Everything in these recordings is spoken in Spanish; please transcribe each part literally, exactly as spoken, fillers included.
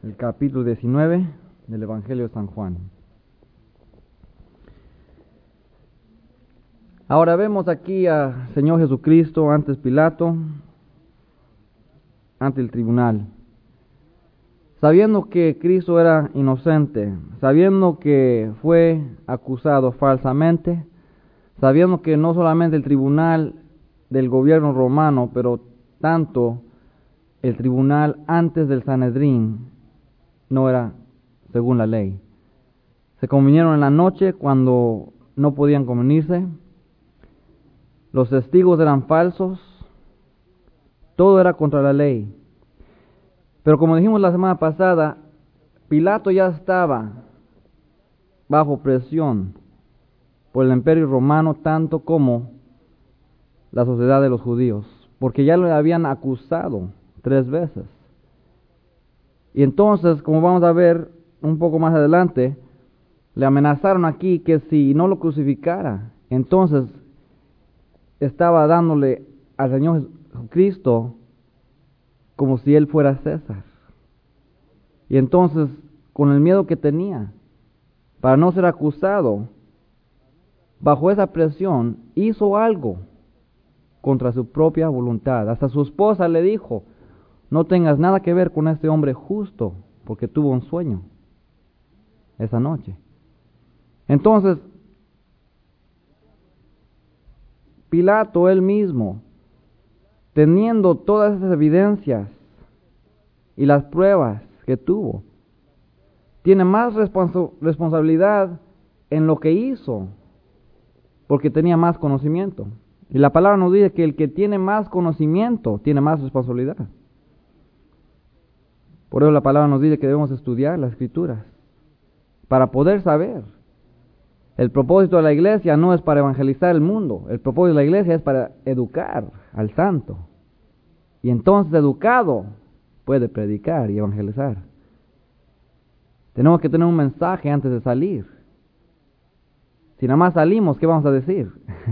el capítulo diecinueve del Evangelio de San Juan. Ahora vemos aquí al Señor Jesucristo ante Pilato, ante el tribunal, sabiendo que Cristo era inocente, sabiendo que fue acusado falsamente, sabiendo que no solamente el tribunal del gobierno romano, pero tanto el tribunal antes del Sanedrín no era según la ley. Se convinieron en la noche cuando no podían convenirse, los testigos eran falsos, todo era contra la ley. Pero como dijimos la semana pasada, Pilato ya estaba bajo presión por el imperio romano tanto como la sociedad de los judíos, porque ya lo habían acusado tres veces. Y entonces, como vamos a ver un poco más adelante, le amenazaron aquí que si no lo crucificara, entonces estaba dándole al Señor Jesucristo como si él fuera César. Y entonces, con el miedo que tenía, para no ser acusado, bajo esa presión, hizo algo contra su propia voluntad. Hasta su esposa le dijo: no tengas nada que ver con este hombre justo, porque tuvo un sueño esa noche. Entonces, Pilato él mismo, teniendo todas esas evidencias y las pruebas que tuvo, tiene más responsa- responsabilidad en lo que hizo, porque tenía más conocimiento. Y la palabra nos dice que el que tiene más conocimiento tiene más responsabilidad. Por eso la palabra nos dice que debemos estudiar las Escrituras para poder saber. El propósito de la iglesia no es para evangelizar el mundo, el propósito de la iglesia es para educar al santo. Y entonces, educado, puede predicar y evangelizar. Tenemos que tener un mensaje antes de salir. Si nada más salimos, ¿qué vamos a decir?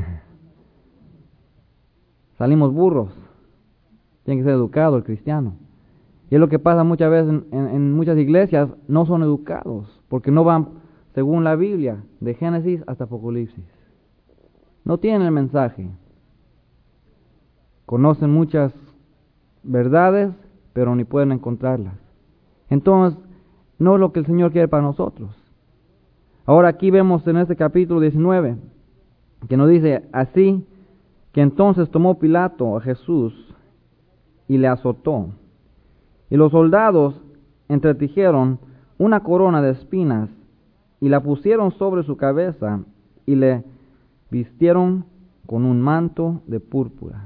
Salimos burros. Tiene que ser educado el cristiano. Y es lo que pasa muchas veces en, en, en muchas iglesias, no son educados, porque no van según la Biblia, de Génesis hasta Apocalipsis. No tienen el mensaje. Conocen muchas verdades, pero ni pueden encontrarlas. Entonces, no es lo que el Señor quiere para nosotros. Ahora aquí vemos en este capítulo diecinueve, que nos dice así, que entonces tomó Pilato a Jesús y le azotó. Y los soldados entretejieron una corona de espinas y la pusieron sobre su cabeza y le vistieron con un manto de púrpura.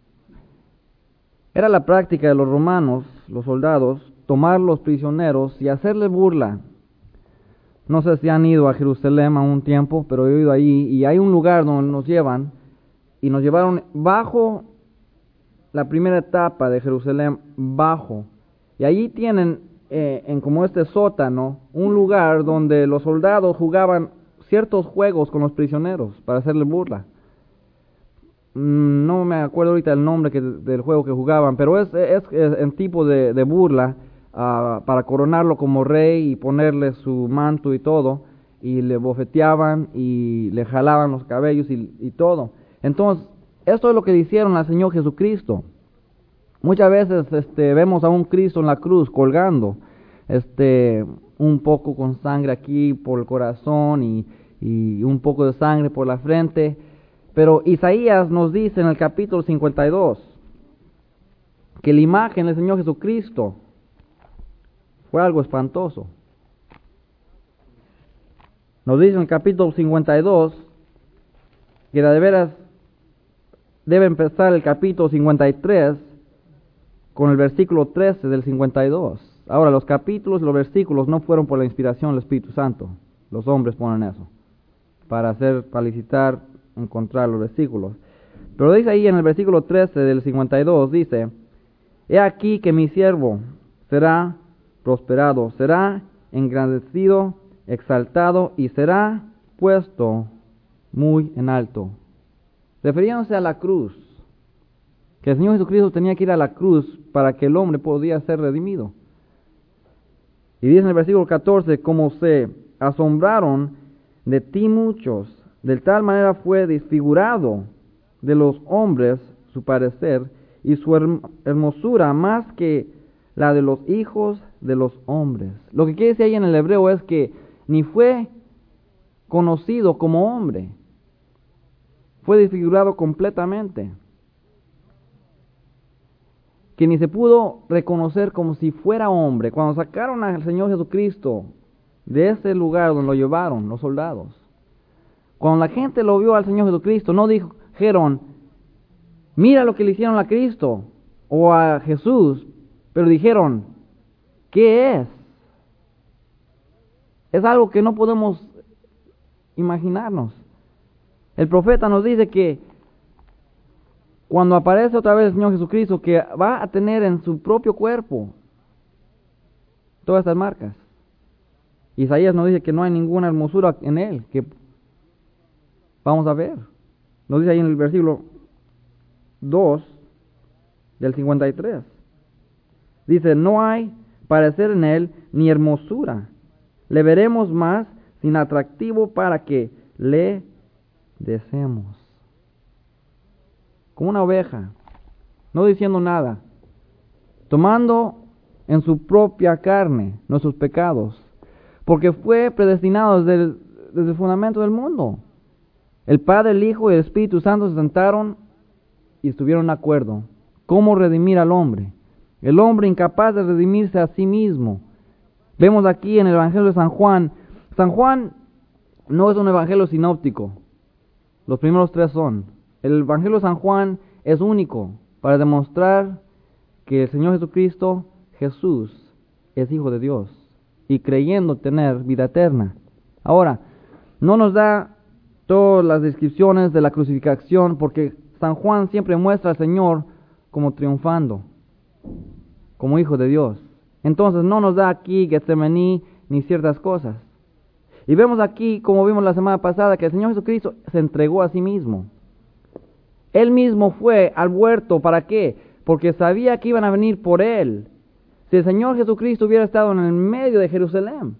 Era la práctica de los romanos, los soldados, tomar los prisioneros y hacerle burla. No sé si han ido a Jerusalén a un tiempo, pero he ido allí y hay un lugar donde nos llevan y nos llevaron bajo la primera etapa de Jerusalén, bajo. Y allí tienen, eh, en como este sótano, un lugar donde los soldados jugaban ciertos juegos con los prisioneros para hacerle burla. No me acuerdo ahorita el nombre que, del juego que jugaban, pero es, es, es en tipo de, de burla uh, para coronarlo como rey y ponerle su manto y todo, y le bofeteaban y le jalaban los cabellos y, y todo. Entonces, esto es lo que le hicieron al Señor Jesucristo. Muchas veces este, vemos a un Cristo en la cruz colgando, este, un poco con sangre aquí por el corazón y, y un poco de sangre por la frente. Pero Isaías nos dice en el capítulo cincuenta y dos que la imagen del Señor Jesucristo fue algo espantoso. Nos dice en el capítulo cincuenta y dos que de veras debe empezar el capítulo cincuenta y tres con el versículo trece del cincuenta y dos. Ahora, los capítulos y los versículos no fueron por la inspiración del Espíritu Santo. Los hombres ponen eso para hacer, para licitar, encontrar los versículos. Pero dice ahí en el versículo trece del cincuenta y dos, dice: he aquí que mi siervo será prosperado, será engrandecido, exaltado y será puesto muy en alto. Refiriéndose a la cruz, que el Señor Jesucristo tenía que ir a la cruz para que el hombre podía ser redimido. Y dice en el versículo catorce, como se asombraron de ti muchos, de tal manera fue desfigurado de los hombres su parecer, y su hermosura más que la de los hijos de los hombres. Lo que quiere decir ahí en el hebreo es que ni fue conocido como hombre, fue desfigurado completamente, que ni se pudo reconocer como si fuera hombre. Cuando sacaron al Señor Jesucristo de ese lugar donde lo llevaron los soldados, cuando la gente lo vio al Señor Jesucristo, no dijeron, mira lo que le hicieron a Cristo o a Jesús, pero dijeron, ¿qué es? Es algo que no podemos imaginarnos. El profeta nos dice que cuando aparece otra vez el Señor Jesucristo, que va a tener en su propio cuerpo todas estas marcas. Isaías nos dice que no hay ninguna hermosura en él, que vamos a ver. Nos dice ahí en el versículo dos del cincuenta y tres. Dice, no hay parecer en él ni hermosura. Le veremos más sin atractivo para que le deseemos. Como una oveja, no diciendo nada, tomando en su propia carne nuestros pecados, porque fue predestinado desde el, desde el fundamento del mundo. El Padre, el Hijo y el Espíritu Santo se sentaron y estuvieron de acuerdo. ¿Cómo redimir al hombre? El hombre incapaz de redimirse a sí mismo. Vemos aquí en el Evangelio de San Juan. San Juan no es un evangelio sinóptico. Los primeros tres son. El Evangelio de San Juan es único para demostrar que el Señor Jesucristo, Jesús, es Hijo de Dios y creyendo tener vida eterna. Ahora, no nos da todas las descripciones de la crucifixión porque San Juan siempre muestra al Señor como triunfando, como Hijo de Dios. Entonces no nos da aquí Getsemaní ni ciertas cosas. Y vemos aquí, como vimos la semana pasada, que el Señor Jesucristo se entregó a sí mismo. Él mismo fue al huerto, ¿para qué? Porque sabía que iban a venir por Él. Si el Señor Jesucristo hubiera estado en el medio de Jerusalén,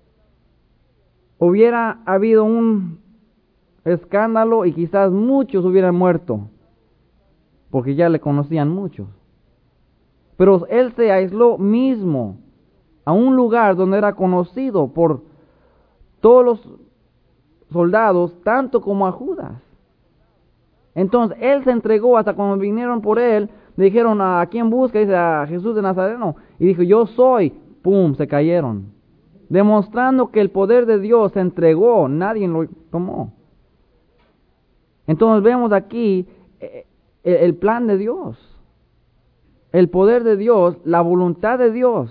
hubiera habido un escándalo y quizás muchos hubieran muerto, porque ya le conocían muchos. Pero Él se aisló mismo a un lugar donde era conocido por todos los soldados, tanto como a Judas. Entonces, Él se entregó hasta cuando vinieron por Él, le dijeron, ¿a quién busca? Dice, a Jesús de Nazareno. Y dijo, yo soy. ¡Pum! Se cayeron. Demostrando que el poder de Dios se entregó, nadie lo tomó. Entonces vemos aquí el plan de Dios, el poder de Dios, la voluntad de Dios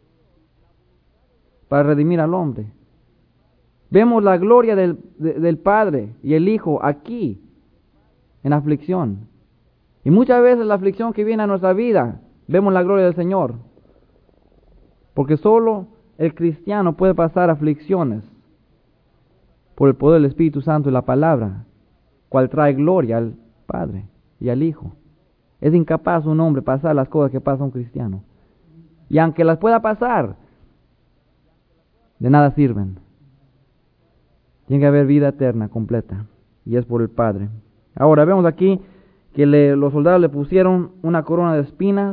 para redimir al hombre. Vemos la gloria del, de, del Padre y el Hijo aquí, en aflicción. Y muchas veces la aflicción que viene a nuestra vida, vemos la gloria del Señor. Porque solo el cristiano puede pasar aflicciones por el poder del Espíritu Santo y la palabra, cual trae gloria al Padre y al Hijo. Es incapaz un hombre pasar las cosas que pasa un cristiano. Y aunque las pueda pasar, de nada sirven. Tiene que haber vida eterna completa, y es por el Padre. Ahora vemos aquí que le, los soldados le pusieron una corona de espinas,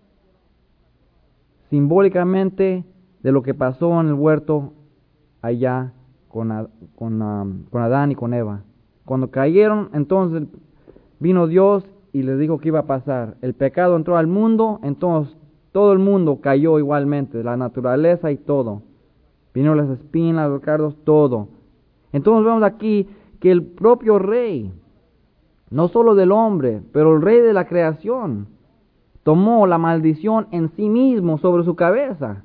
simbólicamente de lo que pasó en el huerto allá con, con, um, con Adán y con Eva. Cuando cayeron, entonces vino Dios y les dijo que iba a pasar. El pecado entró al mundo, entonces todo el mundo cayó igualmente, la naturaleza y todo. Vinieron las espinas, los cardos, todo. Entonces vemos aquí que el propio rey, no solo del hombre, pero el rey de la creación, tomó la maldición en sí mismo sobre su cabeza,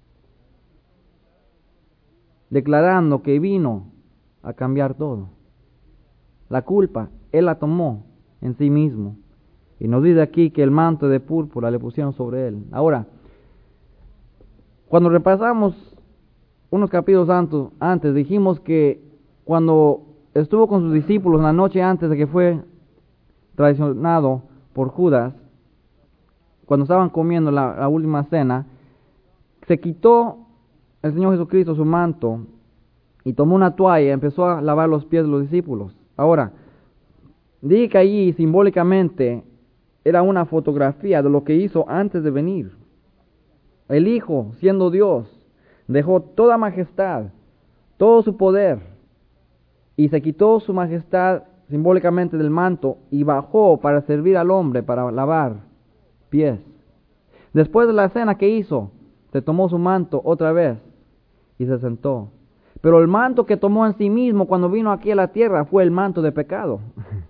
declarando que vino a cambiar todo. La culpa, él la tomó en sí mismo. Y nos dice aquí que el manto de púrpura le pusieron sobre él. Ahora, cuando repasamos unos capítulos antes, dijimos que cuando estuvo con sus discípulos la noche antes de que fue traicionado por Judas, cuando estaban comiendo la, la última cena, se quitó el Señor Jesucristo su manto y tomó una toalla y empezó a lavar los pies de los discípulos. Ahora, dije que allí simbólicamente era una fotografía de lo que hizo antes de venir. El Hijo, siendo Dios, dejó toda majestad, todo su poder, y se quitó su majestad simbólicamente del manto y bajó para servir al hombre, para lavar pies. Después de la cena que hizo, se tomó su manto otra vez y se sentó. Pero el manto que tomó en sí mismo cuando vino aquí a la tierra fue el manto de pecado.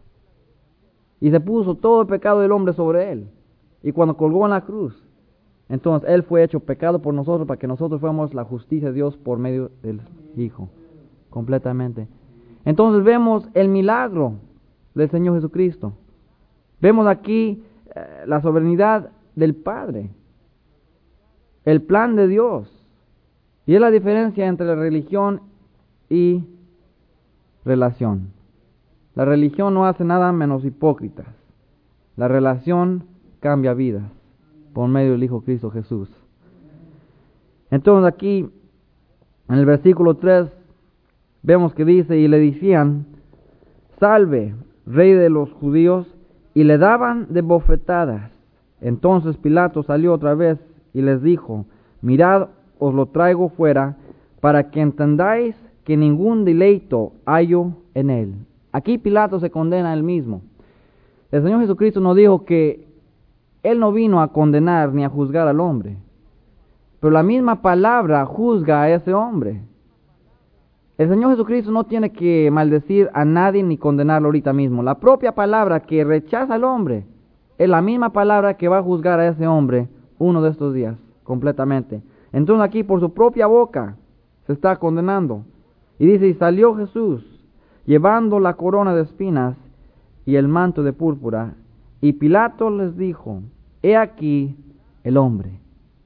Y se puso todo el pecado del hombre sobre él. Y cuando colgó en la cruz, entonces él fue hecho pecado por nosotros para que nosotros fuéramos la justicia de Dios por medio del Hijo. Completamente. Entonces vemos el milagro del Señor Jesucristo. Vemos aquí eh, la soberanía del Padre. El plan de Dios. Y es la diferencia entre la religión y relación. La religión no hace nada menos hipócritas. La relación cambia vidas por medio del Hijo Cristo Jesús. Entonces aquí, en el versículo tres, vemos que dice, y le decían, salve, rey de los judíos, y le daban de bofetadas. Entonces Pilato salió otra vez y les dijo, mirad, os lo traigo fuera, para que entendáis que ningún deleito hallo en él. Aquí Pilato se condena a él mismo. El Señor Jesucristo nos dijo que Él no vino a condenar ni a juzgar al hombre, pero la misma palabra juzga a ese hombre. El Señor Jesucristo no tiene que maldecir a nadie ni condenarlo ahorita mismo. La propia palabra que rechaza al hombre es la misma palabra que va a juzgar a ese hombre uno de estos días, completamente. Entonces aquí por su propia boca se está condenando. Y dice, y salió Jesús llevando la corona de espinas y el manto de púrpura, y Pilato les dijo, he aquí el hombre.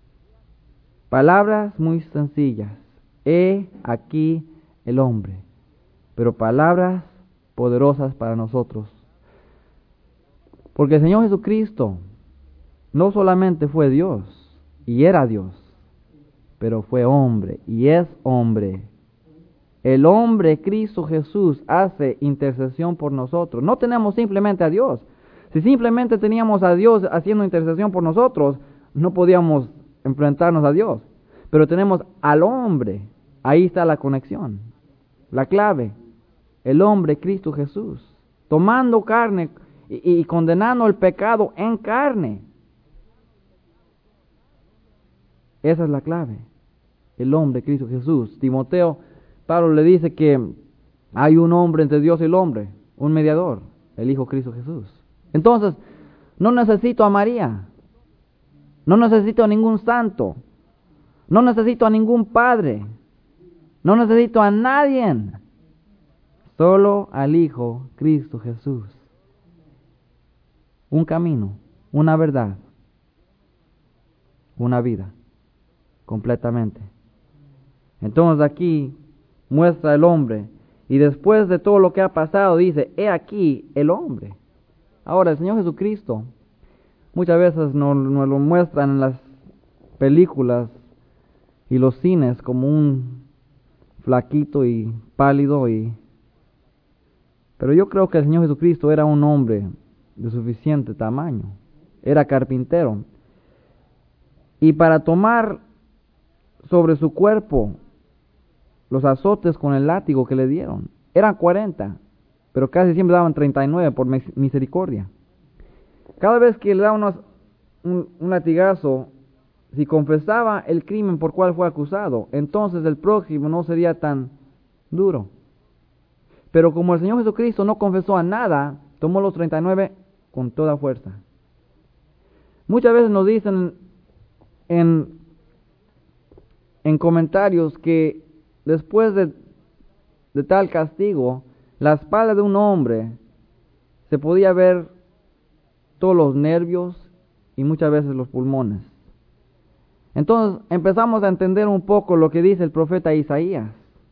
Palabras muy sencillas, he aquí el hombre, pero palabras poderosas para nosotros. Porque el Señor Jesucristo no solamente fue Dios, y era Dios, pero fue hombre, y es hombre. El hombre Cristo Jesús hace intercesión por nosotros. No tenemos simplemente a Dios. Si simplemente teníamos a Dios haciendo intercesión por nosotros, no podíamos enfrentarnos a Dios. Pero tenemos al hombre. Ahí está la conexión, la clave. El hombre Cristo Jesús, tomando carne y, y condenando el pecado en carne. Esa es la clave. El hombre Cristo Jesús. Timoteo, Pablo le dice que hay un hombre entre Dios y el hombre, un mediador, el Hijo Cristo Jesús. Entonces, no necesito a María, no necesito a ningún santo, no necesito a ningún padre, no necesito a nadie, solo al Hijo Cristo Jesús. Un camino, una verdad, una vida, completamente. Entonces aquí muestra el hombre, y después de todo lo que ha pasado dice, he aquí el hombre. Ahora el Señor Jesucristo muchas veces nos, nos lo muestran en las películas y los cines como un flaquito y pálido, y pero yo creo que el Señor Jesucristo era un hombre de suficiente tamaño, era carpintero, y para tomar sobre su cuerpo los azotes con el látigo que le dieron, eran cuarenta, pero casi siempre daban treinta y nueve por misericordia. Cada vez que le daban un, un latigazo, si confesaba el crimen por cual fue acusado, entonces el próximo no sería tan duro. Pero como el Señor Jesucristo no confesó a nada, tomó los treinta y nueve con toda fuerza. Muchas veces nos dicen en, en comentarios que después de, de tal castigo, la espalda de un hombre se podía ver todos los nervios y muchas veces los pulmones. Entonces empezamos a entender un poco lo que dice el profeta Isaías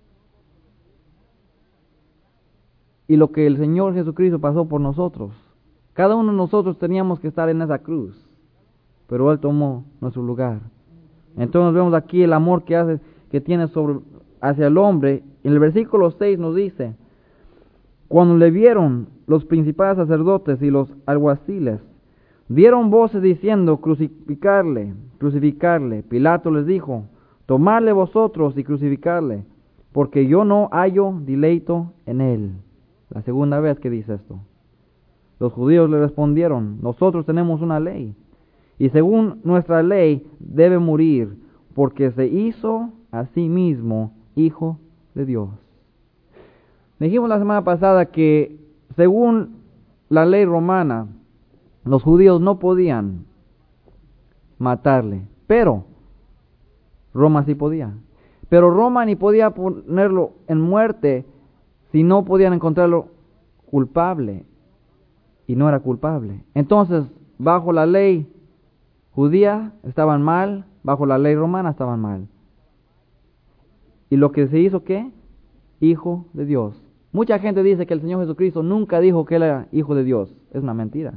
y lo que el Señor Jesucristo pasó por nosotros. Cada uno de nosotros teníamos que estar en esa cruz, pero Él tomó nuestro lugar. Entonces vemos aquí el amor que hace, que tiene sobre, hacia el hombre. En el versículo seis nos dice: cuando le vieron los principales sacerdotes y los alguaciles, dieron voces diciendo: crucificarle, crucificarle. Pilato les dijo: tomadle vosotros y crucificarle, porque yo no hallo deleito en él. La segunda vez que dice esto. Los judíos le respondieron: nosotros tenemos una ley, y según nuestra ley debe morir, porque se hizo a sí mismo hijo de Dios. Dijimos la semana pasada que según la ley romana, los judíos no podían matarle, pero Roma sí podía. Pero Roma ni podía ponerlo en muerte si no podían encontrarlo culpable, y no era culpable. Entonces, bajo la ley judía estaban mal, bajo la ley romana estaban mal. Y lo que se hizo, ¿qué? Hijo de Dios. Mucha gente dice que el Señor Jesucristo nunca dijo que él era hijo de Dios. Es una mentira.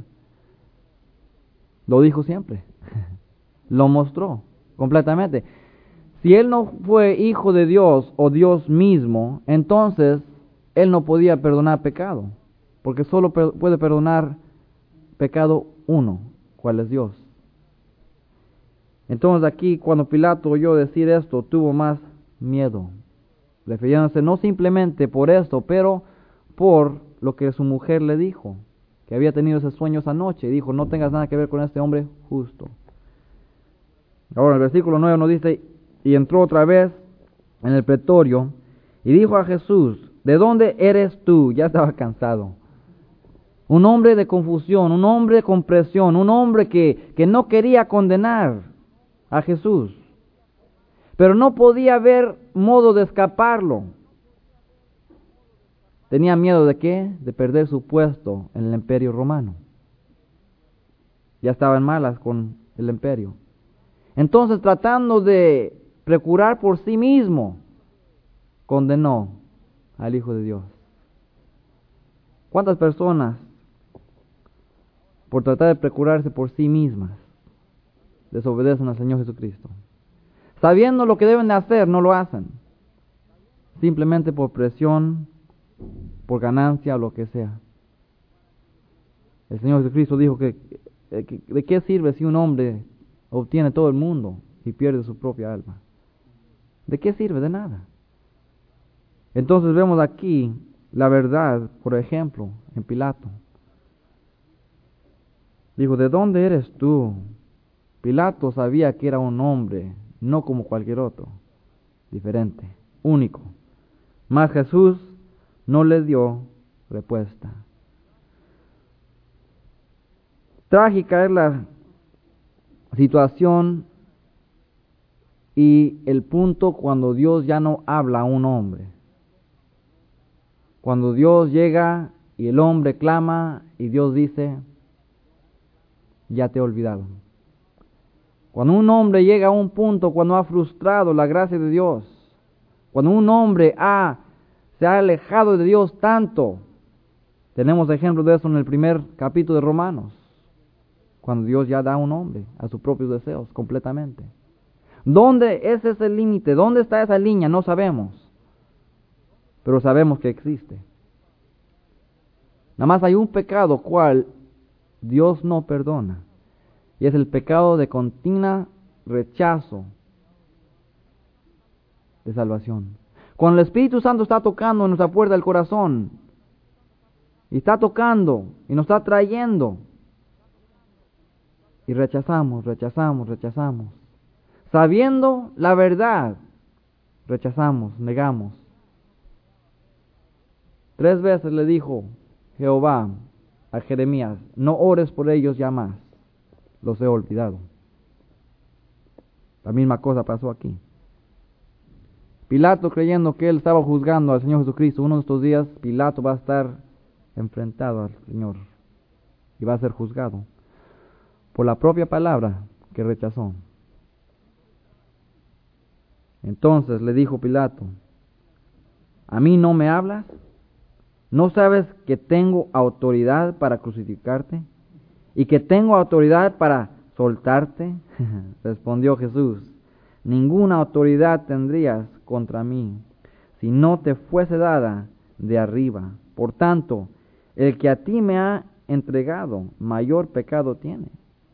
Lo dijo siempre. Lo mostró completamente. Si él no fue hijo de Dios o Dios mismo, entonces él no podía perdonar pecado, porque solo puede perdonar pecado uno, ¿cuál es Dios? Entonces aquí, cuando Pilato oyó decir esto, tuvo más miedo, refiriéndose no simplemente por esto, pero por lo que su mujer le dijo, que había tenido ese sueño esa noche, y dijo: no tengas nada que ver con este hombre justo. Ahora el versículo nueve nos dice: y entró otra vez en el pretorio, y dijo a Jesús: ¿de dónde eres tú? Ya estaba cansado. Un hombre de confusión, un hombre con presión, un hombre que, que no quería condenar a Jesús, pero no podía haber modo de escaparlo. Tenía miedo de qué? De perder su puesto en el imperio romano. Ya estaba en malas con el imperio. Entonces, tratando de procurar por sí mismo, condenó al Hijo de Dios. ¿Cuántas personas, por tratar de procurarse por sí mismas, desobedecen al Señor Jesucristo? Sabiendo lo que deben de hacer, no lo hacen. Simplemente por presión, por ganancia o lo que sea. El Señor Jesucristo dijo que, que ¿de qué sirve si un hombre obtiene todo el mundo y pierde su propia alma? ¿De qué sirve? De nada. Entonces vemos aquí la verdad, por ejemplo, en Pilato. Dijo: ¿de dónde eres tú? Pilato sabía que era un hombre, no como cualquier otro, diferente, único. Mas Jesús no le dio respuesta. Trágica es la situación y el punto cuando Dios ya no habla a un hombre. Cuando Dios llega y el hombre clama y Dios dice: ya te he olvidado. Cuando un hombre llega a un punto cuando ha frustrado la gracia de Dios, cuando un hombre ha, se ha alejado de Dios tanto, tenemos ejemplos de eso en el primer capítulo de Romanos, cuando Dios ya da a un hombre a sus propios deseos completamente. ¿Dónde es ese límite? ¿Dónde está esa línea? No sabemos, pero sabemos que existe. Nada más hay un pecado cual Dios no perdona, y es el pecado de continuo rechazo de salvación. Cuando el Espíritu Santo está tocando en nuestra puerta del corazón, y está tocando, y nos está trayendo, y rechazamos, rechazamos, rechazamos, sabiendo la verdad, rechazamos, negamos. Tres veces le dijo Jehová a Jeremías: no ores por ellos ya más, los he olvidado. La misma cosa pasó aquí. Pilato, creyendo que él estaba juzgando al Señor Jesucristo, uno de estos días Pilato va a estar enfrentado al Señor y va a ser juzgado por la propia palabra que rechazó. Entonces le dijo Pilato: ¿a mí no me hablas? ¿No sabes que tengo autoridad para crucificarte y que tengo autoridad para soltarte? Respondió Jesús: ninguna autoridad tendrías contra mí, si no te fuese dada de arriba. Por tanto, el que a ti me ha entregado, mayor pecado tiene.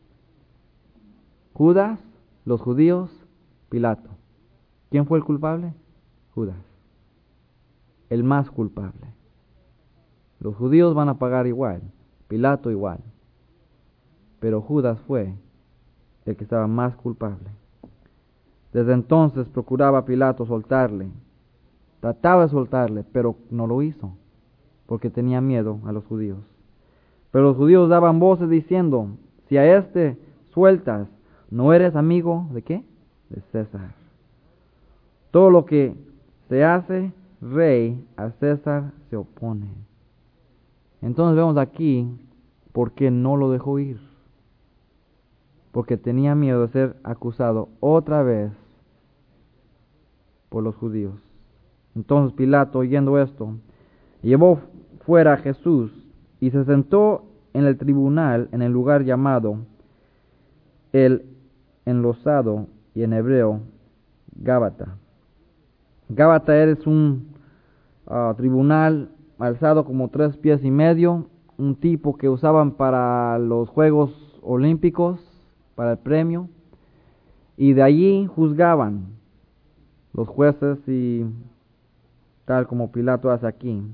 Judas, los judíos, Pilato. ¿Quién fue el culpable? Judas. El más culpable. Los judíos van a pagar igual, Pilato igual. Pero Judas fue el que estaba más culpable. Desde entonces procuraba Pilato soltarle. Trataba de soltarle, pero no lo hizo, porque tenía miedo a los judíos. Pero los judíos daban voces diciendo, si a este sueltas, ¿no eres amigo de qué? De César. Todo lo que se hace rey, a César se opone. Entonces vemos aquí por qué no lo dejó ir. Porque tenía miedo de ser acusado otra vez por los judíos. Entonces Pilato, oyendo esto, llevó fuera a Jesús y se sentó en el tribunal en el lugar llamado el enlosado y en hebreo Gábata. Gábata es un uh, tribunal alzado como tres pies y medio, un tipo que usaban para los Juegos Olímpicos, para el premio, y de allí juzgaban los jueces y tal como Pilato hace aquí.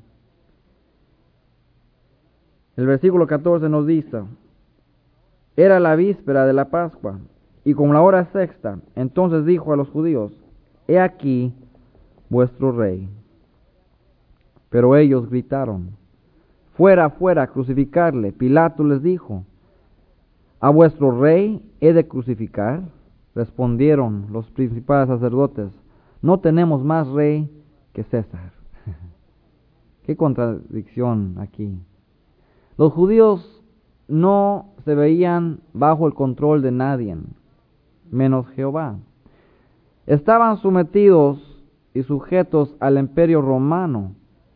El versículo catorce nos dice, era la víspera de la Pascua, y como la hora sexta, entonces dijo a los judíos, he aquí vuestro rey. Pero ellos gritaron, fuera, fuera, crucificarle. Pilato les dijo, ¿a vuestro rey he de crucificar? Respondieron los principales sacerdotes, no tenemos más rey que César. Qué contradicción aquí. Los judíos no se veían bajo el control de nadie, menos Jehová. Estaban sometidos y sujetos al imperio romano.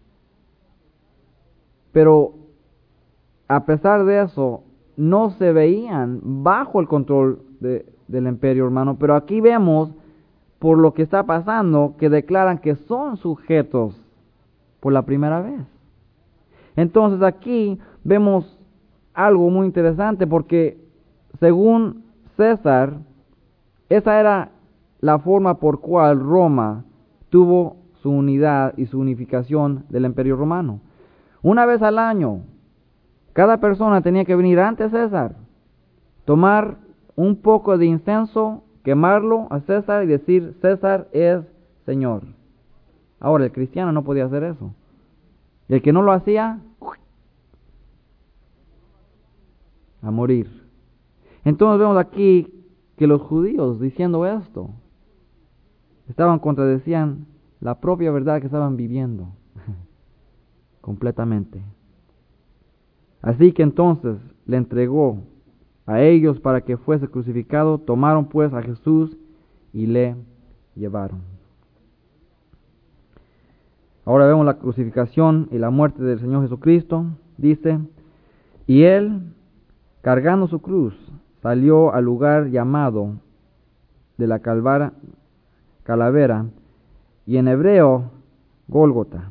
Pero a pesar de eso, no se veían bajo el control de, del imperio romano. Pero aquí vemos, por lo que está pasando, que declaran que son sujetos por la primera vez. Entonces aquí vemos algo muy interesante, porque según César, esa era la forma por cual Roma tuvo su unidad y su unificación del imperio romano. Una vez al año, cada persona tenía que venir ante César, tomar un poco de incienso, quemarlo a César y decir, César es Señor. Ahora, el cristiano no podía hacer eso. Y el que no lo hacía, a morir. Entonces vemos aquí que los judíos, diciendo esto, estaban contradecían la propia verdad que estaban viviendo completamente. Así que entonces le entregó a ellos para que fuese crucificado. Tomaron pues a Jesús y le llevaron. Ahora vemos la crucificación y la muerte del Señor Jesucristo. Dice, y él, cargando su cruz, salió al lugar llamado de la calvara, calavera, y en hebreo, Gólgota.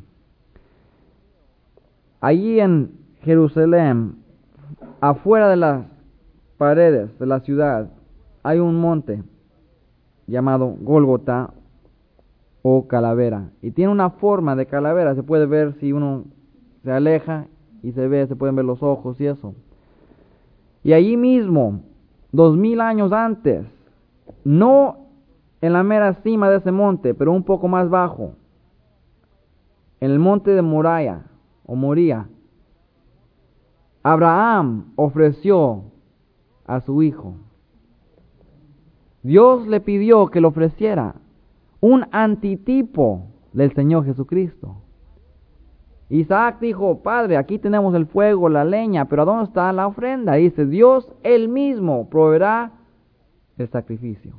Allí en Jerusalén, afuera de las paredes de la ciudad, hay un monte llamado Gólgota o calavera, y tiene una forma de calavera. Se puede ver si uno se aleja y se ve, se pueden ver los ojos y eso. Y allí mismo, dos mil años antes, no en la mera cima de ese monte, pero un poco más bajo, en el monte de Moriah o Moría, Abraham ofreció a su hijo. Dios le pidió que le ofreciera un antitipo del Señor Jesucristo. Isaac dijo, Padre, aquí tenemos el fuego, la leña, pero ¿dónde está la ofrenda? Y dice, Dios él mismo proveerá el sacrificio.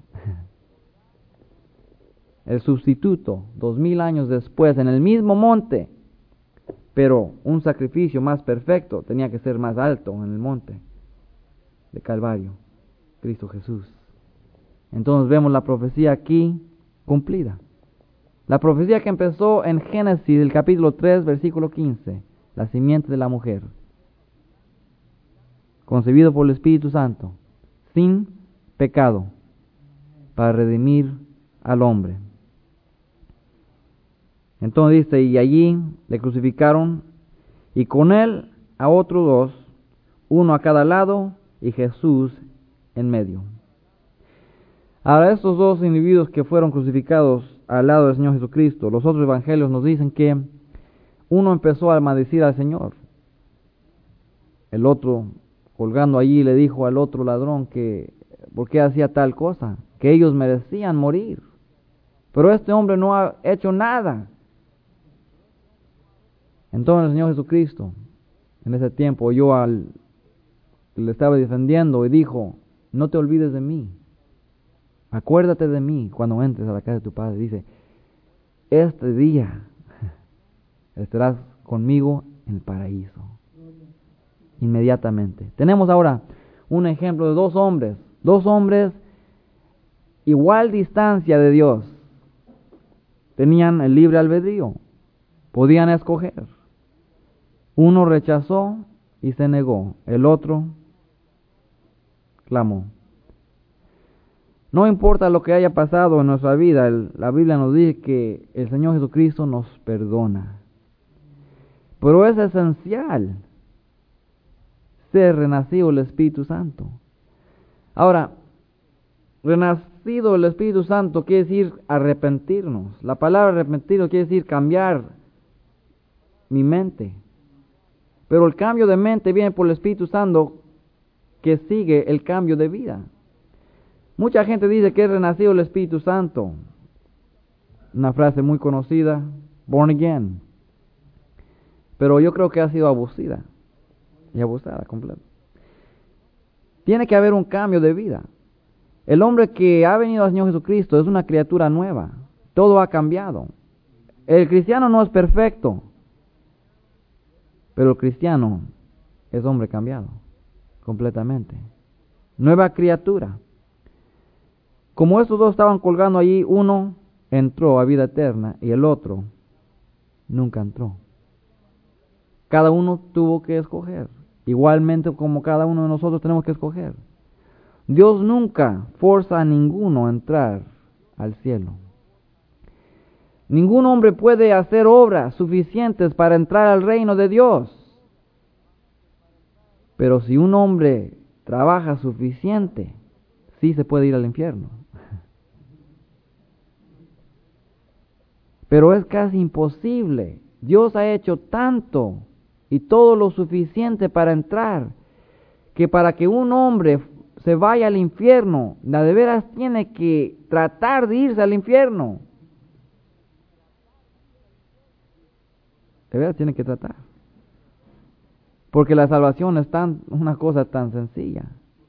El sustituto, dos mil años después, en el mismo monte, pero un sacrificio más perfecto tenía que ser más alto en el monte de Calvario, Cristo Jesús. Entonces vemos la profecía aquí cumplida. La profecía que empezó en Génesis, el capítulo tres, versículo quince. La simiente de la mujer. Concebido por el Espíritu Santo. Sin pecado. Para redimir al hombre. Entonces dice, y allí le crucificaron, y con él a otros dos, uno a cada lado, y Jesús en medio. Ahora, estos dos individuos que fueron crucificados al lado del Señor Jesucristo, los otros evangelios nos dicen que uno empezó a maldecir al Señor. El otro, colgando allí, le dijo al otro ladrón que por qué hacía tal cosa, que ellos merecían morir. Pero este hombre no ha hecho nada. Entonces el Señor Jesucristo, en ese tiempo, oyó al que le estaba defendiendo y dijo, no te olvides de mí. Acuérdate de mí cuando entres a la casa de tu Padre. Dice, este día estarás conmigo en el paraíso. Inmediatamente. Tenemos ahora un ejemplo de dos hombres. Dos hombres igual distancia de Dios. Tenían el libre albedrío. Podían escoger. Uno rechazó y se negó. El otro clamó. No importa lo que haya pasado en nuestra vida, el, la Biblia nos dice que el Señor Jesucristo nos perdona. Pero es esencial ser renacido el Espíritu Santo. Ahora, renacido el Espíritu Santo quiere decir arrepentirnos. La palabra arrepentirnos quiere decir cambiar mi mente. Pero el cambio de mente viene por el Espíritu Santo que sigue el cambio de vida. Mucha gente dice que es renacido el Espíritu Santo. Una frase muy conocida, born again. Pero yo creo que ha sido abusada y abusada completa. Tiene que haber un cambio de vida. El hombre que ha venido al Señor Jesucristo es una criatura nueva. Todo ha cambiado. El cristiano no es perfecto, pero el cristiano es hombre cambiado completamente. Nueva criatura. Como estos dos estaban colgando allí, uno entró a vida eterna y el otro nunca entró. Cada uno tuvo que escoger, igualmente como cada uno de nosotros tenemos que escoger. Dios nunca forza a ninguno a entrar al cielo. Ningún hombre puede hacer obras suficientes para entrar al reino de Dios. Pero si un hombre trabaja suficiente, sí se puede ir al infierno. Pero es casi imposible. Dios ha hecho tanto y todo lo suficiente para entrar, que para que un hombre se vaya al infierno, la de veras tiene que tratar de irse al infierno. De veras tiene que tratar. Porque la salvación es tan, una cosa tan sencilla.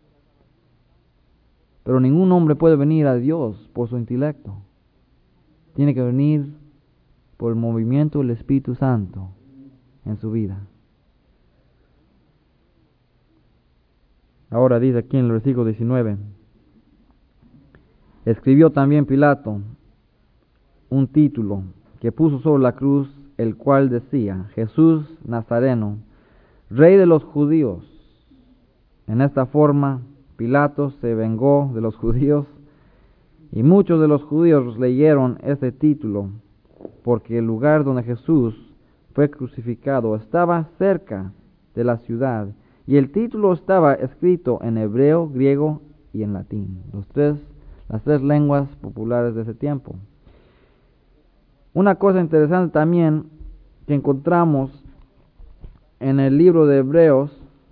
Pero ningún hombre puede venir a Dios por su intelecto. Tiene que venir por el movimiento del Espíritu Santo en su vida. Ahora dice aquí en el versículo diecinueve. Escribió también Pilato un título que puso sobre la cruz, el cual decía, Jesús Nazareno, Rey de los judíos. En esta forma, Pilato se vengó de los judíos, y muchos de los judíos leyeron este título, porque el lugar donde Jesús fue crucificado estaba cerca de la ciudad, y el título estaba escrito en hebreo, griego y en latín, los tres, las tres lenguas populares de ese tiempo. Una cosa interesante también que encontramos en el libro de Hebreos,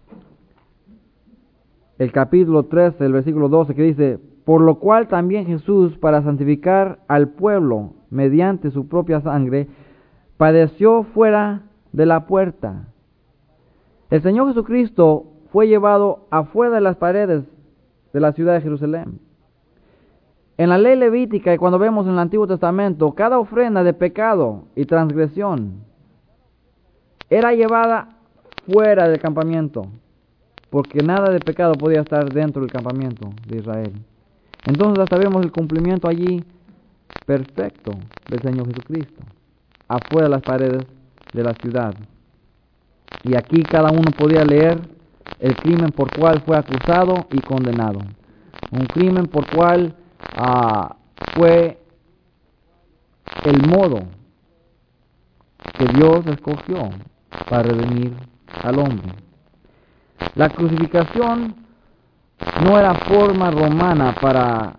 el capítulo trece, el versículo doce, que dice, por lo cual también Jesús, para santificar al pueblo mediante su propia sangre, padeció fuera de la puerta. El Señor Jesucristo fue llevado afuera de las paredes de la ciudad de Jerusalén. En la ley levítica, y cuando vemos en el Antiguo Testamento, cada ofrenda de pecado y transgresión era llevada fuera del campamento, porque nada de pecado podía estar dentro del campamento de Israel. Entonces hasta vemos el cumplimiento allí perfecto del Señor Jesucristo, afuera de las paredes de la ciudad. Y aquí cada uno podía leer el crimen por cual fue acusado y condenado. Un crimen por cual uh, fue el modo que Dios escogió para redimir al hombre. La crucificación no era forma romana para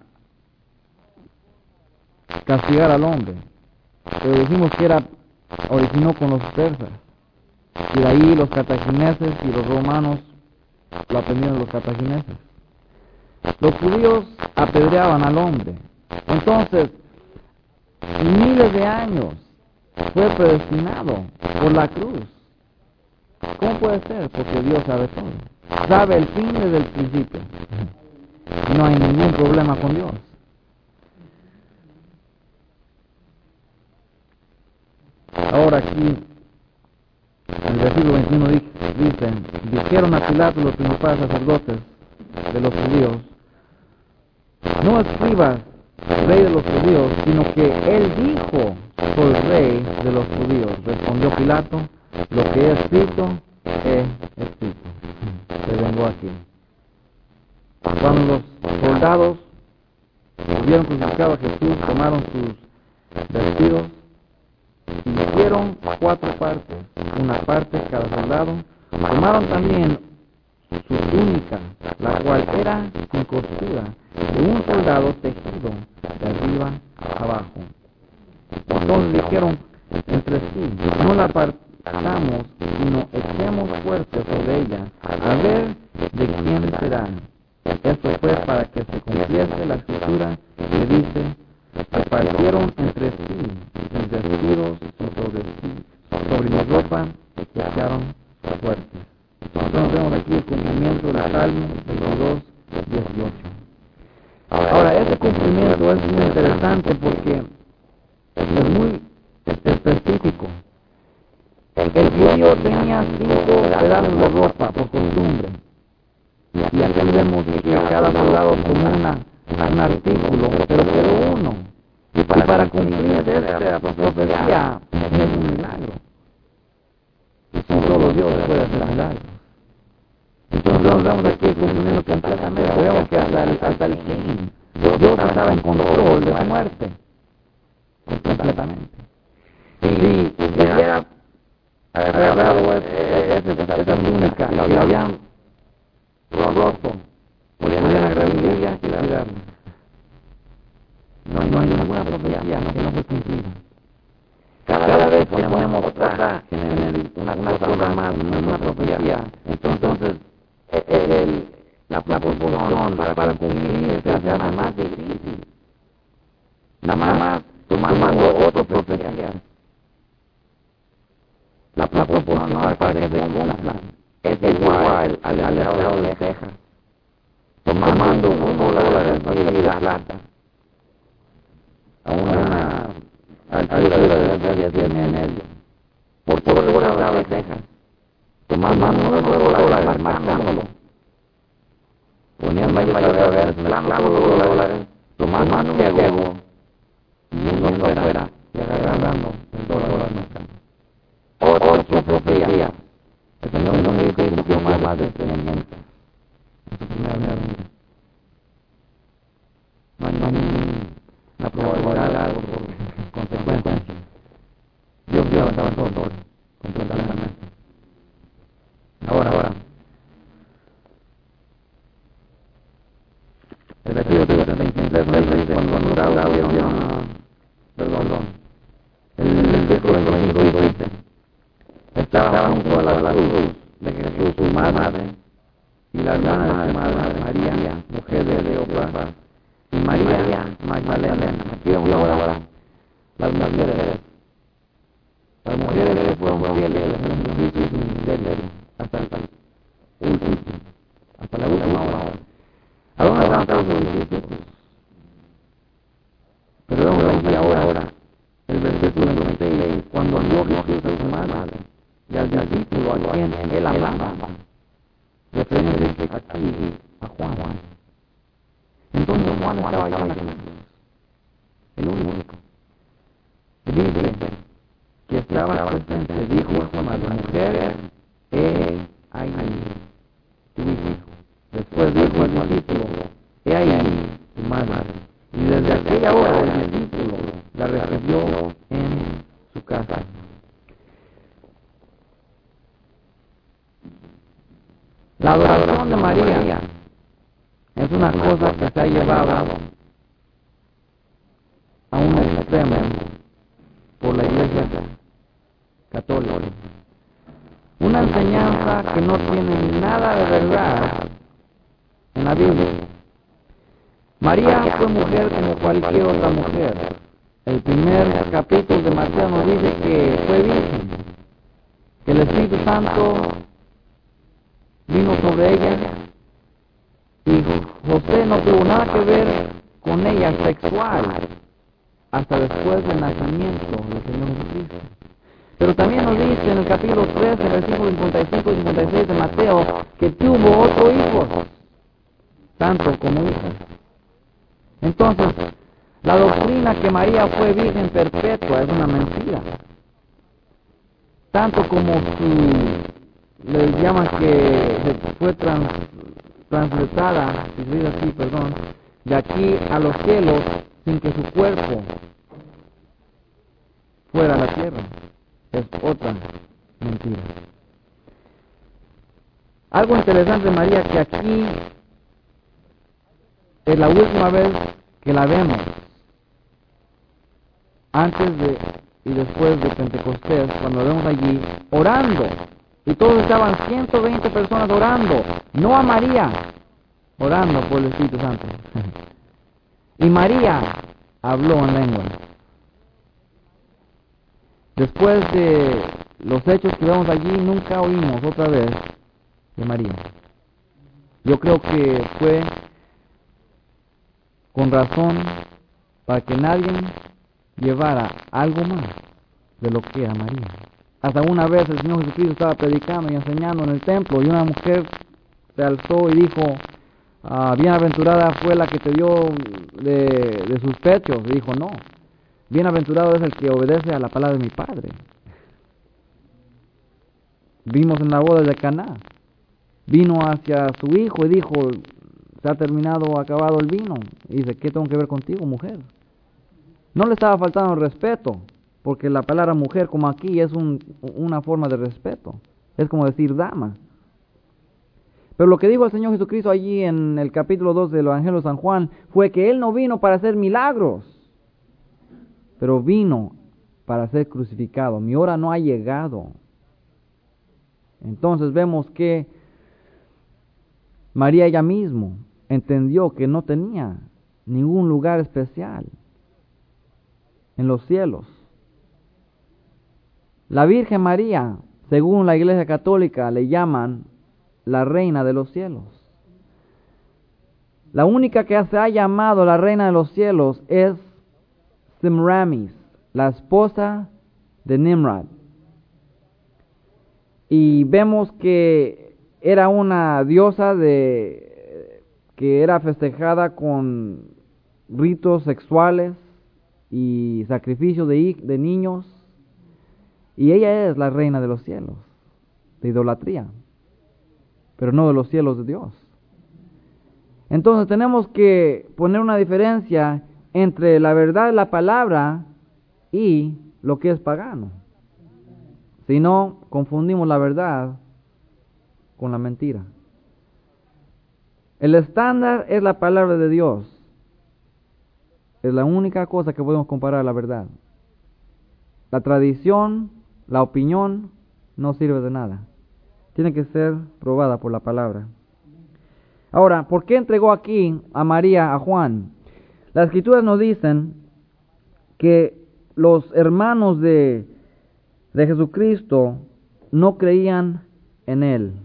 castigar al hombre, pero dijimos que era originó con los persas, y de ahí los cartagineses y los romanos lo aprendieron los cartagineses. Los judíos apedreaban al hombre. Entonces, miles de años fue predestinado por la cruz. ¿Cómo puede ser? Porque Dios sabe todo. Sabe el fin desde el principio. No hay ningún problema con Dios. Ahora aquí, en el versículo veintiuno dice, dijeron a Pilato los principales sacerdotes de los judíos, no escribas rey de los judíos, sino que él dijo, soy rey de los judíos. Respondió Pilato, lo que he escrito, he escrito. Se vengó aquí. Cuando los soldados hubieron crucificado a Jesús, tomaron sus vestidos y hicieron cuatro partes, una parte cada soldado. Tomaron también su túnica, la cual era sin costura, de un soldado tejido de arriba a abajo. Entonces dijeron entre sí, no la partamos, sino echemos fuerte sobre ella, a ver de quién será. Esto fue para que se cumpliese la escritura que dice, repartieron entre sí mis vestidos sobre sí, sobre mi ropa, y echaron fuertes. Entonces vemos aquí el cumplimiento del Salmo veintidós, dieciocho. Ahora, ese cumplimiento es muy interesante porque es muy específico. El judío tenía cinco pedazos de ropa por costumbre. Y aquí vemos que cada soldado tomó una, un artículo, pero quedó uno. Y para, para cumplir esta profecía es un milagro. Y solo Dios puede hacer milagros. Entonces vemos aquí el cumplimiento completamente. Vemos que hasta el, hasta el fin Dios estaba en control de su muerte. Completamente. Si hubiera agarrado esa túnica y la habían roto, podían agarrar ella y tirarla. No, no hay ninguna profecía no, que no fue cumplida. Cada, Cada vez que ponemos otra en el, una, una cosa más, una profecía, entonces el, el, la, la proporción para, para cumplir se hace más difícil. Nada más tomando otra profecía. La, la proporción para, para que se cumpla es igual al lado de Texas. Tomando un dólar de la plata a una altura de diez y medio por por hora de Texas, tomando un dólar marcándolo, poniendo ahí para ver plano de dólares, tomando un ciego y uno fuera y agarrando el dólar marcando. Otra profecía, el Señor no me dijo que cumplió más de entrenamiento. No hay una probabilidad de algo por consecuencia. Dios Dios estaba en control, completamente. Ahora, ahora. El versículo treinta y tres me dice, cuando los soldados vieron, perdón, el versículo veinticinco dice, estaba junto a la cruz de Jesús, su madre, y la hermana de su madre, María, mujer de Cleofas, y María Magdalena. Aquí vamos ahora las mujeres. Las mujeres fueron fieles hasta el último, hasta la última hora. ¿A dónde estaban todos los discípulos? Pero vamos a ver ahora el versículo veintiséis, cuando vio Jesús a su madre y al discípulo a quien él amaba, referente aquí a Juan. Entonces Juan estaba estaba presente, dijo a su madre: mujer, he ahí tu hijo. Después dijo al discípulo: he ahí tu madre. Y desde aquella hora el discípulo la recibió en su casa. La adoración de María es una cosa que se ha llevado a un extremo por la Iglesia Católica. Una enseñanza que no tiene nada de verdad en la Biblia. María fue mujer como cualquier otra mujer. El primer capítulo de Mateo nos dice que fue virgen, que el Espíritu Santo vino sobre ella y José no tuvo nada que ver con ella sexual hasta después del nacimiento del Señor Jesucristo. Pero también nos dice en el capítulo tres, en el versículo cincuenta y cinco y cincuenta y seis de Mateo, que tuvo otro hijo, tanto como hija. Entonces, la doctrina que María fue virgen perpetua es una mentira. Tanto como si le llaman que fue trans, translatada, si se dice así, perdón, de aquí a los cielos sin que su cuerpo fuera a la tierra. Es otra mentira. Algo interesante de María, que aquí es la última vez que la vemos, antes de y después de Pentecostés, cuando la vemos allí orando, y todos estaban ciento veinte personas orando, no a María, orando por el Espíritu Santo. Y María habló en lengua. Después de los hechos que vemos allí, nunca oímos otra vez de María. Yo creo que fue con razón para que nadie llevara algo más de lo que era María. Hasta una vez el Señor Jesucristo estaba predicando y enseñando en el templo, y una mujer se alzó y dijo: ah, bienaventurada fue la que te dio de, de sus pechos. Y dijo: no, bienaventurado es el que obedece a la palabra de mi Padre. Vimos en la boda de Caná, vino hacia su hijo y dijo: se ha terminado, acabado el vino. Y dice: ¿qué tengo que ver contigo, mujer? No le estaba faltando el respeto, porque la palabra mujer, como aquí, es un, una forma de respeto. Es como decir dama. Pero lo que dijo el Señor Jesucristo allí en el capítulo dos del Evangelio de San Juan fue que Él no vino para hacer milagros, pero vino para ser crucificado. Mi hora no ha llegado. Entonces vemos que María ella misma entendió que no tenía ningún lugar especial en los cielos. La Virgen María, según la Iglesia Católica, le llaman la Reina de los Cielos. La única que se ha llamado la Reina de los Cielos es Semiramis, la esposa de Nimrod. Y vemos que era una diosa de que era festejada con ritos sexuales y sacrificios de, de niños, y ella es la reina de los cielos, de idolatría, pero no de los cielos de Dios. Entonces tenemos que poner una diferencia entre la verdad de la palabra y lo que es pagano. Si no, confundimos la verdad con la mentira. El estándar es la palabra de Dios. Es la única cosa que podemos comparar a la verdad. La tradición, la opinión, no sirve de nada. Tiene que ser probada por la palabra. Ahora, ¿por qué entregó aquí a María a Juan? Las Escrituras nos dicen que los hermanos de, de Jesucristo no creían en Él.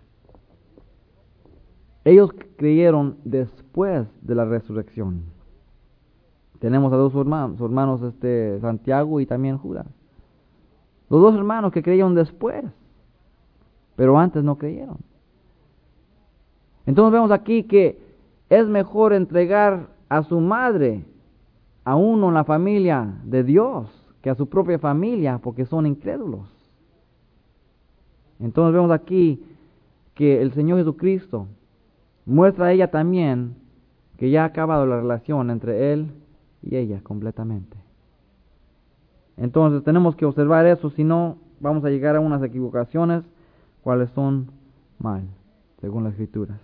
Ellos creyeron después de la resurrección. Tenemos a dos hermanos, hermanos este, Santiago y también Judas. Los dos hermanos que creyeron después, pero antes no creyeron. Entonces vemos aquí que es mejor entregar a su madre a uno en la familia de Dios, que que a su propia familia, porque son incrédulos. Entonces vemos aquí que el Señor Jesucristo muestra a ella también que ya ha acabado la relación entre Él y ella completamente. Entonces tenemos que observar eso, si no vamos a llegar a unas equivocaciones, cuales son mal, según las Escrituras.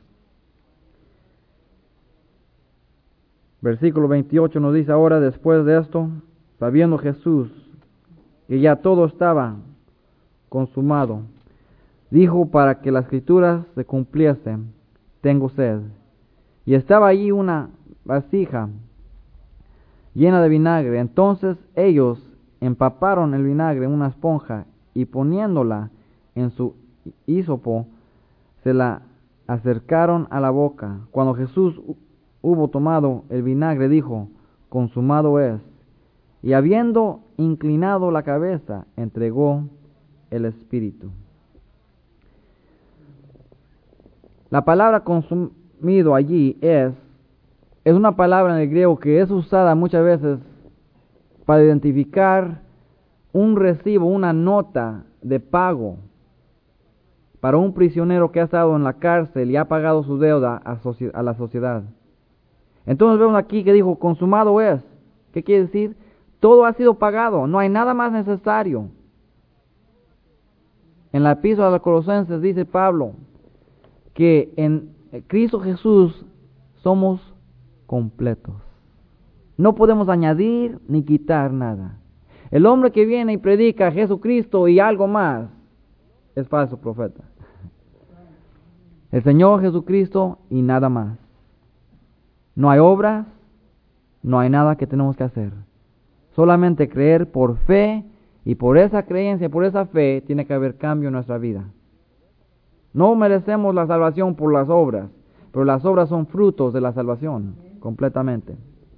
Versículo veintiocho nos dice: ahora, después de esto, sabiendo Jesús que ya todo estaba consumado, dijo, para que las Escrituras se cumpliesen: tengo sed. Y estaba allí una vasija llena de vinagre. Entonces ellos empaparon el vinagre en una esponja y poniéndola en su hisopo, se la acercaron a la boca. Cuando Jesús hubo tomado el vinagre, dijo: consumado es. Y habiendo inclinado la cabeza, entregó el espíritu. La palabra consumido allí es, es una palabra en el griego que es usada muchas veces para identificar un recibo, una nota de pago para un prisionero que ha estado en la cárcel y ha pagado su deuda a, a la sociedad. Entonces vemos aquí que dijo, consumado es. ¿Qué quiere decir? Todo ha sido pagado, no hay nada más necesario. En la epístola de los Colosenses dice Pablo que en Cristo Jesús somos completos. No podemos añadir ni quitar nada. El hombre que viene y predica a Jesucristo y algo más es falso profeta. El Señor Jesucristo y nada más. No hay obras, no hay nada que tenemos que hacer. Solamente creer por fe, y por esa creencia, por esa fe, tiene que haber cambio en nuestra vida. No merecemos la salvación por las obras, pero las obras son frutos de la salvación, completamente.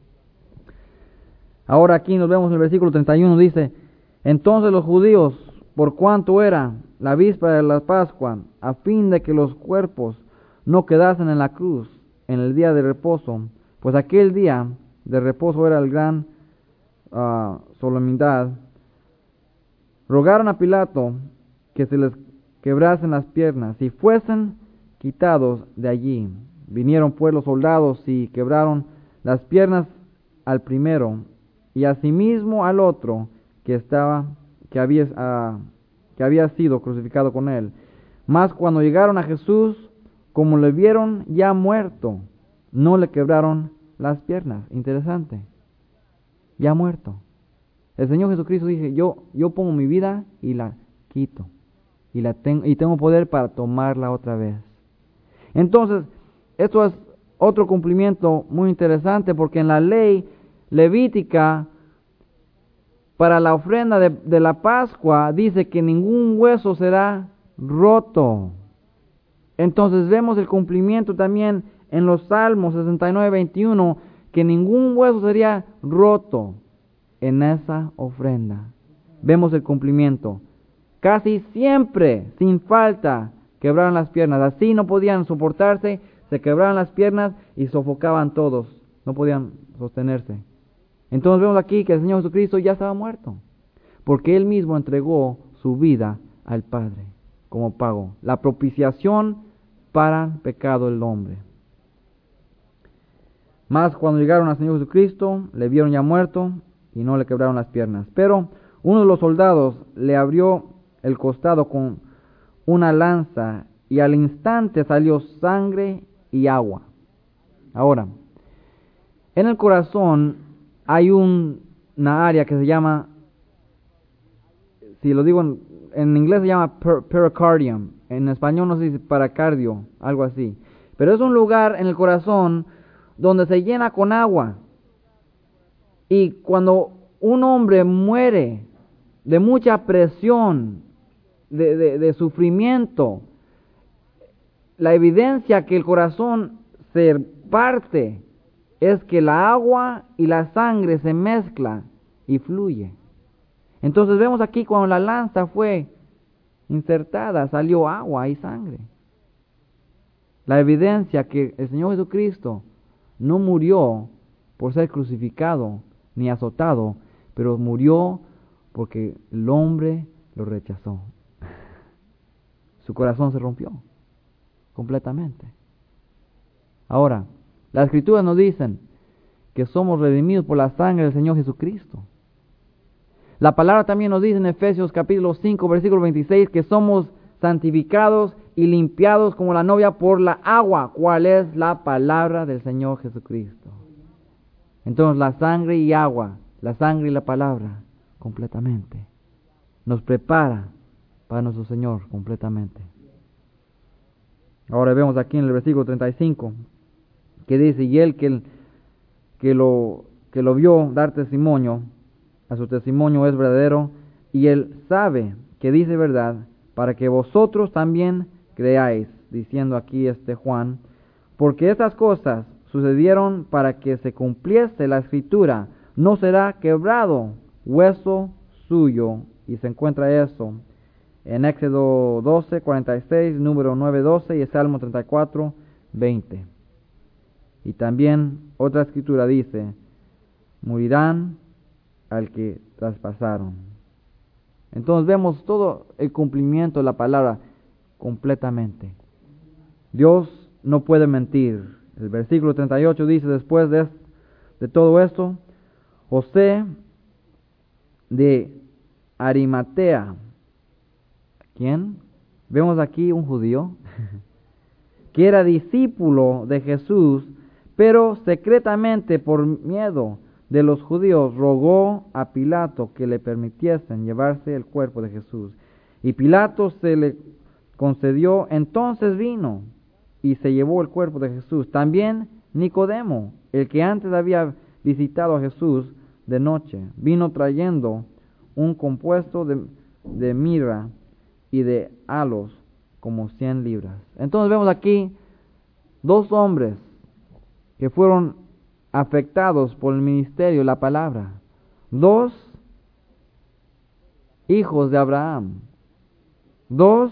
Ahora aquí nos vemos en el versículo treinta y uno, dice: entonces los judíos, por cuanto era la víspera de la Pascua, a fin de que los cuerpos no quedasen en la cruz en el día de reposo, pues aquel día de reposo era el gran uh, solemnidad, rogaron a Pilato que se les quebrasen las piernas y fuesen quitados de allí. Vinieron pues los soldados y quebraron las piernas al primero y asimismo al otro que estaba que había uh, que había sido crucificado con él. Mas cuando llegaron a Jesús, como le vieron ya muerto, no le quebraron las piernas. Interesante. Ya muerto. El Señor Jesucristo dice, yo, yo pongo mi vida y la quito. Y, la tengo, y tengo poder para tomarla otra vez. Entonces, esto es otro cumplimiento muy interesante, porque en la ley levítica, para la ofrenda de, de la Pascua, dice que ningún hueso será roto. Entonces vemos el cumplimiento también en los Salmos sesenta y nueve, veintiuno, que ningún hueso sería roto en esa ofrenda. Vemos el cumplimiento. Casi siempre, sin falta, quebraron las piernas. Así no podían soportarse, se quebraban las piernas y sofocaban todos. No podían sostenerse. Entonces vemos aquí que el Señor Jesucristo ya estaba muerto, porque Él mismo entregó su vida al Padre como pago. La propiciación para el pecado del hombre. Mas cuando llegaron al Señor Jesucristo, le vieron ya muerto y no le quebraron las piernas. Pero uno de los soldados le abrió el costado con una lanza y al instante salió sangre y agua. Ahora, en el corazón hay un, una área que se llama, si lo digo en, en inglés se llama per, pericardium, en español no se dice paracardio, algo así. Pero es un lugar en el corazón donde se llena con agua. Y cuando un hombre muere de mucha presión, de, de, de sufrimiento, la evidencia que el corazón se parte es que la agua y la sangre se mezclan y fluye. Entonces vemos aquí cuando la lanza fue insertada, salió agua y sangre. La evidencia que el Señor Jesucristo no murió por ser crucificado ni azotado, pero murió porque el hombre lo rechazó. Su corazón se rompió completamente. Ahora, las Escrituras nos dicen que somos redimidos por la sangre del Señor Jesucristo. La palabra también nos dice en Efesios capítulo cinco, versículo veintiséis, que somos santificados y limpiados como la novia por la agua, cual es la palabra del Señor Jesucristo. Entonces la sangre y agua, la sangre y la palabra, completamente, nos prepara para nuestro Señor completamente. Ahora vemos aquí en el versículo treinta y cinco, que dice, y él que, que, lo, que lo vio dar testimonio, a su testimonio es verdadero, y él sabe que dice verdad, para que vosotros también creáis, diciendo aquí este Juan, porque estas cosas sucedieron para que se cumpliese la escritura, no será quebrado hueso suyo, y se encuentra eso en Éxodo doce, cuarenta y seis, número nueve, doce y Salmo treinta y cuatro, veinte. Y también otra escritura dice, morirán al que traspasaron. Entonces vemos todo el cumplimiento de la palabra completamente. Dios no puede mentir. El versículo treinta y ocho dice, después de, de todo esto, José de Arimatea. ¿Quién? Vemos aquí un judío que era discípulo de Jesús, pero secretamente por miedo de los judíos rogó a Pilato que le permitiesen llevarse el cuerpo de Jesús. Y Pilato se le concedió, entonces vino y se llevó el cuerpo de Jesús. También Nicodemo, el que antes había visitado a Jesús de noche, vino trayendo un compuesto de, de mirra y de halos como cien libras. Entonces vemos aquí dos hombres que fueron afectados por el ministerio de la palabra. Dos hijos de Abraham. Dos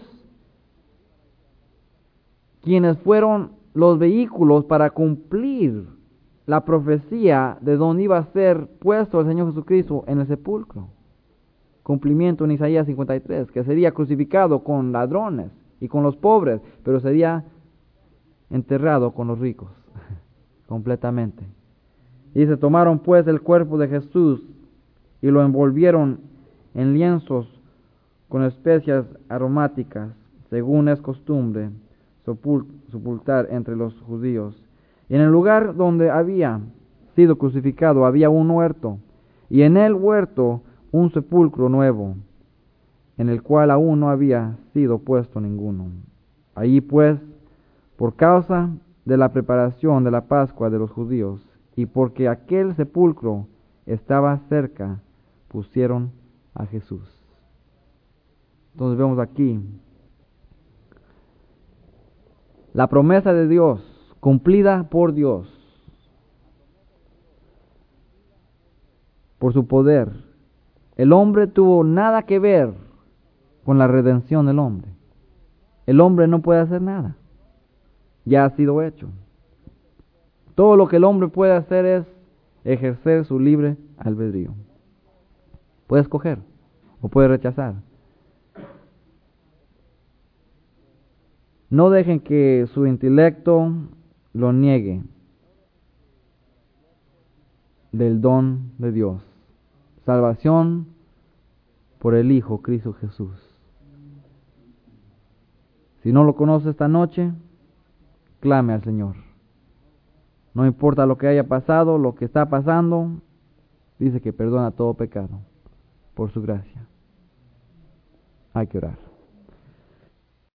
quienes fueron los vehículos para cumplir la profecía de donde iba a ser puesto el Señor Jesucristo en el sepulcro. Cumplimiento en Isaías cincuenta y tres, que sería crucificado con ladrones y con los pobres, pero sería enterrado con los ricos, completamente. Y se tomaron pues el cuerpo de Jesús y lo envolvieron en lienzos con especias aromáticas, según es costumbre sepultar entre los judíos. Y en el lugar donde había sido crucificado había un huerto, y en el huerto un sepulcro nuevo, en el cual aún no había sido puesto ninguno. Allí pues, por causa de la preparación de la Pascua de los judíos, y porque aquel sepulcro estaba cerca, pusieron a Jesús. Entonces vemos aquí la promesa de Dios, cumplida por Dios, por su poder. El hombre tuvo nada que ver con la redención del hombre. El hombre no puede hacer nada. Ya ha sido hecho. Todo lo que el hombre puede hacer es ejercer su libre albedrío. Puede escoger o puede rechazar. No dejen que su intelecto lo niegue del don de Dios. Salvación por el Hijo Cristo Jesús. Si no lo conoce esta noche, clame al Señor. No importa lo que haya pasado, lo que está pasando, dice que perdona todo pecado por su gracia. Hay que orar.